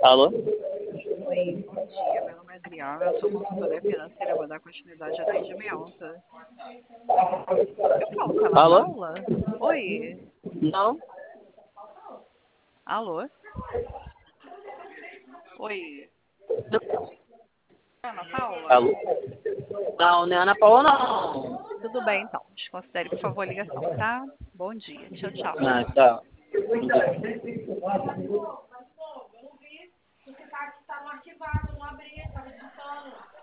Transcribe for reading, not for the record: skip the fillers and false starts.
Alô? Oi, bom dia. Meu nome é Adriana, eu sou consultora financeira, vou dar continuidade ao atendimento. Eu falo com a Ana Alô? Paula? Oi, Não? alô? Oi, Ana Paula? Alô? Não, não é Ana Paula, não. Tudo bem, então. Desconsidere, por favor, a ligação, tá? Bom dia. Tchau, tchau. Ah, tá. Porque tá no arquivado, não abri, tava digitando.